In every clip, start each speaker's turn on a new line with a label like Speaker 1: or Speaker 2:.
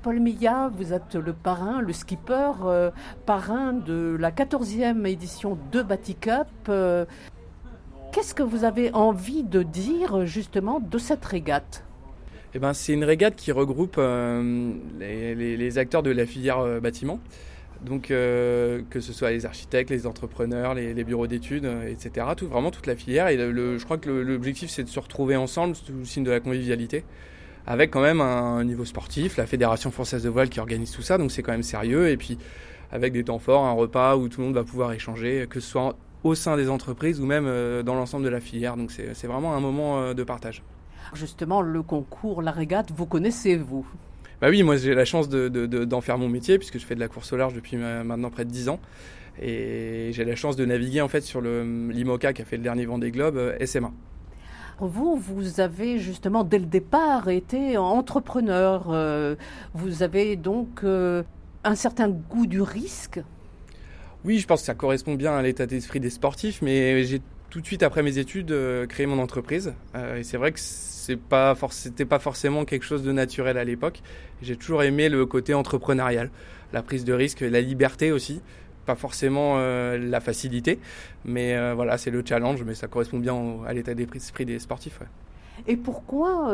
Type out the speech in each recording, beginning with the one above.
Speaker 1: Paul Millat, vous êtes le parrain, le skipper, parrain de la 14e édition de Baticup. Qu'est-ce que vous avez envie de dire justement de cette régate ?
Speaker 2: Eh ben, c'est une régate qui regroupe les acteurs de la filière bâtiment. Donc que ce soit les architectes, les entrepreneurs, les bureaux d'études, etc. Vraiment toute la filière. Et je crois que l'objectif, c'est de se retrouver ensemble sous le signe de la convivialité, avec quand même un niveau sportif, la Fédération française de voile qui organise tout ça, donc c'est quand même sérieux. Et puis avec des temps forts, un repas où tout le monde va pouvoir échanger, que ce soit au sein des entreprises ou même dans l'ensemble de la filière. Donc c'est vraiment un moment de partage.
Speaker 1: Justement, le concours, la régate, vous connaissez, vous ?
Speaker 2: Bah oui, moi j'ai la chance d'en faire mon métier puisque je fais de la course au large depuis maintenant près de 10 ans. Et j'ai la chance de naviguer en fait sur l'IMOCA qui a fait le dernier Vendée Globe SMA.
Speaker 1: Vous avez justement dès le départ été entrepreneur. Vous avez donc un certain goût du risque.
Speaker 2: Oui, je pense que ça correspond bien à l'état d'esprit des sportifs, mais j'ai tout de suite après mes études créé mon entreprise. Et c'est vrai que c'était pas forcément quelque chose de naturel à l'époque. J'ai toujours aimé le côté entrepreneurial, la prise de risque, la liberté aussi. Pas forcément la facilité, mais voilà, c'est le challenge, mais ça correspond bien à l'état d'esprit des sportifs. Ouais.
Speaker 1: Et pourquoi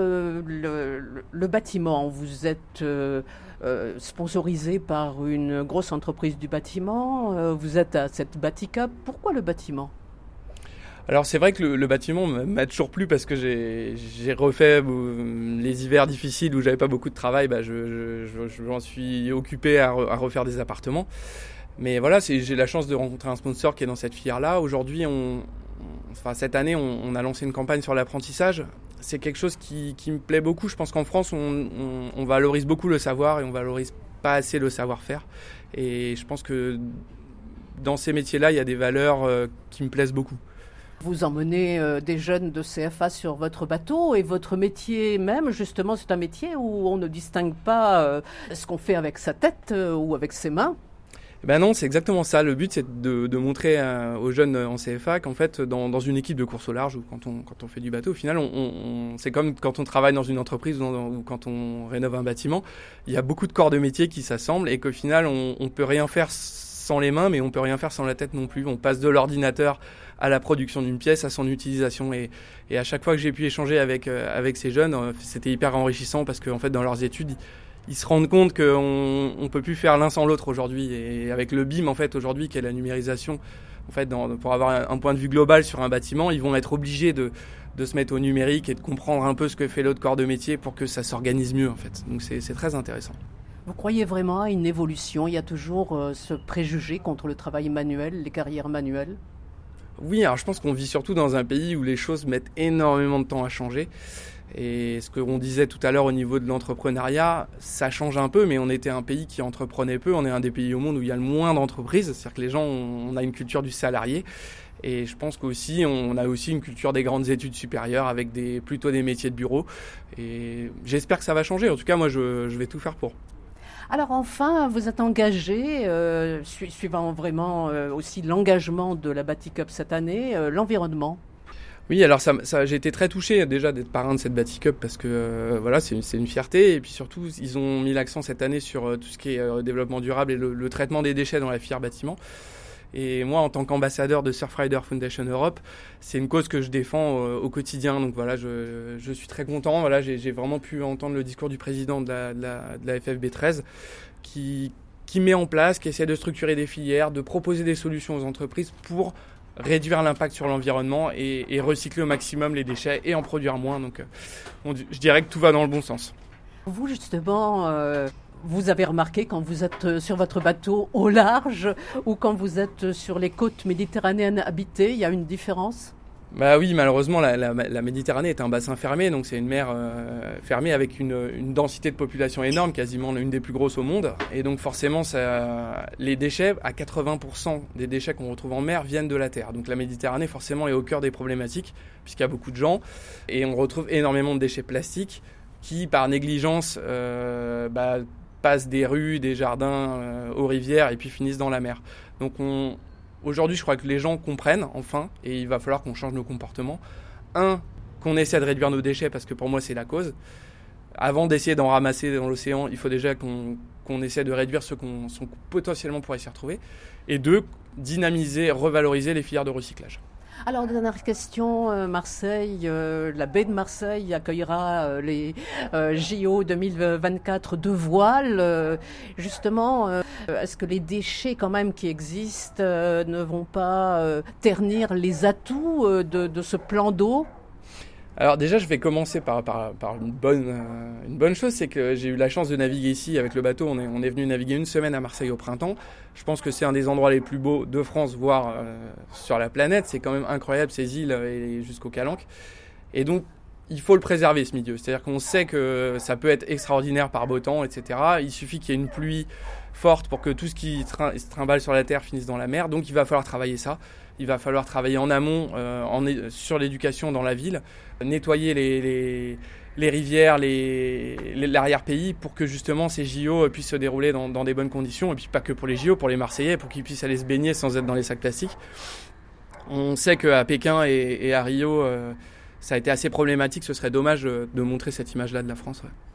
Speaker 1: le bâtiment ? Vous êtes sponsorisé par une grosse entreprise du bâtiment, vous êtes à cette Baticup. Pourquoi le bâtiment ?
Speaker 2: Alors c'est vrai que le bâtiment m'a toujours plu parce que j'ai refait les hivers difficiles où j'avais pas beaucoup de travail, je m'en suis occupé à refaire des appartements. Mais voilà, j'ai la chance de rencontrer un sponsor qui est dans cette filière-là. Aujourd'hui, cette année, on a lancé une campagne sur l'apprentissage. C'est quelque chose qui me plaît beaucoup. Je pense qu'en France, on valorise beaucoup le savoir et on valorise pas assez le savoir-faire. Et je pense que dans ces métiers-là, il y a des valeurs qui me plaisent beaucoup.
Speaker 1: Vous emmenez des jeunes de CFA sur votre bateau et votre métier même, justement, c'est un métier où on ne distingue pas ce qu'on fait avec sa tête ou avec ses mains.
Speaker 2: Ben non, c'est exactement ça. Le but, c'est de montrer aux jeunes en CFA qu'en fait, dans une équipe de course au large ou quand on fait du bateau, au final, c'est comme quand on travaille dans une entreprise ou quand on rénove un bâtiment. Il y a beaucoup de corps de métier qui s'assemblent et qu'au final, on peut rien faire sans les mains, mais on peut rien faire sans la tête non plus. On passe de l'ordinateur à la production d'une pièce, à son utilisation. Et à chaque fois que j'ai pu échanger avec ces jeunes, c'était hyper enrichissant parce qu'en fait, dans leurs études, ils se rendent compte qu'on ne peut plus faire l'un sans l'autre aujourd'hui. Et avec le BIM, en fait, aujourd'hui, qui est la numérisation, en fait, pour avoir un point de vue global sur un bâtiment, ils vont être obligés de se mettre au numérique et de comprendre un peu ce que fait l'autre corps de métier pour que ça s'organise mieux, en fait. Donc c'est très intéressant.
Speaker 1: Vous croyez vraiment à une évolution ? Il y a toujours ce préjugé contre le travail manuel, les carrières manuelles ?
Speaker 2: Oui, alors je pense qu'on vit surtout dans un pays où les choses mettent énormément de temps à changer. Et ce qu'on disait tout à l'heure au niveau de l'entrepreneuriat, ça change un peu, mais on était un pays qui entreprenait peu. On est un des pays au monde où il y a le moins d'entreprises. C'est-à-dire que les gens, on a une culture du salarié. Et je pense qu'aussi, on a aussi une culture des grandes études supérieures avec plutôt des métiers de bureau. Et j'espère que ça va changer. En tout cas, moi, je vais tout faire pour.
Speaker 1: Alors enfin, vous êtes engagé, suivant vraiment aussi l'engagement de la Baticup cette année, l'environnement.
Speaker 2: Oui, alors j'ai été très touché déjà d'être parrain de cette Baticup parce que voilà, c'est une fierté. Et puis surtout, ils ont mis l'accent cette année sur tout ce qui est développement durable et le traitement des déchets dans la filière bâtiment. Et moi, en tant qu'ambassadeur de Surfrider Foundation Europe, c'est une cause que je défends au quotidien. Donc voilà, je suis très content. Voilà, j'ai vraiment pu entendre le discours du président de la FFB 13 qui met en place, qui essaie de structurer des filières, de proposer des solutions aux entreprises pour réduire l'impact sur l'environnement et recycler au maximum les déchets et en produire moins. Donc je dirais que tout va dans le bon sens.
Speaker 1: Vous, justement, vous avez remarqué quand vous êtes sur votre bateau au large ou quand vous êtes sur les côtes méditerranéennes habitées, il y a une différence ?
Speaker 2: Bah oui, malheureusement, la Méditerranée est un bassin fermé, donc c'est une mer fermée avec une densité de population énorme, quasiment l'une des plus grosses au monde. Et donc forcément, les déchets, à 80% des déchets qu'on retrouve en mer viennent de la terre. Donc la Méditerranée, forcément, est au cœur des problématiques, puisqu'il y a beaucoup de gens. Et on retrouve énormément de déchets plastiques qui, par négligence, passent des rues, des jardins aux rivières et puis finissent dans la mer. Donc aujourd'hui, je crois que les gens comprennent, enfin, et il va falloir qu'on change nos comportements. Qu'on essaie de réduire nos déchets, parce que pour moi, c'est la cause. avant d'essayer d'en ramasser dans l'océan, il faut déjà qu'on essaie de réduire ceux qu'on potentiellement pourrait s'y retrouver. Et 2, dynamiser, revaloriser les filières de recyclage.
Speaker 1: Alors, dernière question, Marseille, la baie de Marseille accueillera les JO 2024 de voile. Justement, est-ce que les déchets quand même qui existent ne vont pas ternir les atouts de ce plan d'eau ?
Speaker 2: Alors déjà, je vais commencer par une bonne chose, c'est que j'ai eu la chance de naviguer ici avec le bateau. On est venu naviguer une semaine à Marseille au printemps. Je pense que c'est un des endroits les plus beaux de France, voire sur la planète. C'est quand même incroyable ces îles et jusqu'au Calanque. Et donc, il faut le préserver ce milieu. C'est-à-dire qu'on sait que ça peut être extraordinaire par beau temps, etc. Il suffit qu'il y ait une pluie forte pour que tout ce qui se trimballe sur la terre finisse dans la mer. Donc il va falloir travailler ça. Il va falloir travailler en amont sur l'éducation dans la ville, nettoyer les rivières, l'arrière-pays pour que justement ces JO puissent se dérouler dans des bonnes conditions. Et puis pas que pour les JO, pour les Marseillais, pour qu'ils puissent aller se baigner sans être dans les sacs plastiques. On sait qu'à Pékin et à Rio, ça a été assez problématique. Ce serait dommage de montrer cette image-là de la France. Ouais.